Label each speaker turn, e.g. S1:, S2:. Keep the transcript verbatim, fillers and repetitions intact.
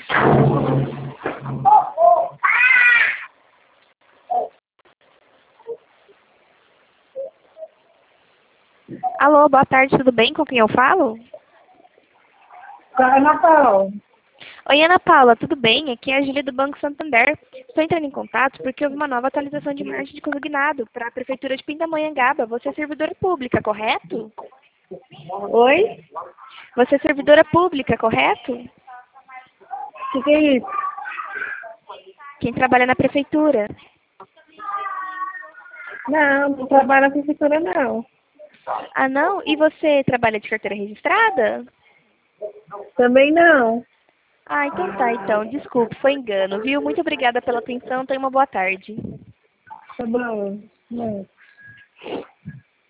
S1: Alô, boa tarde, tudo bem? Com quem eu falo?
S2: Ana Paula.
S1: Oi, Ana Paula, tudo bem? Aqui é a Júlia do Banco Santander. Estou entrando em contato porque houve uma nova atualização de margem de consignado para a Prefeitura de Pindamonhangaba. Você é servidora pública, correto?
S2: Oi?
S1: Você é servidora pública, correto?
S2: O que, que é isso?
S1: Quem trabalha na Prefeitura.
S2: Não, não trabalho na prefeitura, não.
S1: Ah, não? E você trabalha de carteira registrada?
S2: Também não.
S1: Ah, então tá, então. Desculpe, foi engano, viu? Muito obrigada pela atenção. Tenha uma boa tarde.
S2: Tá bom. Não.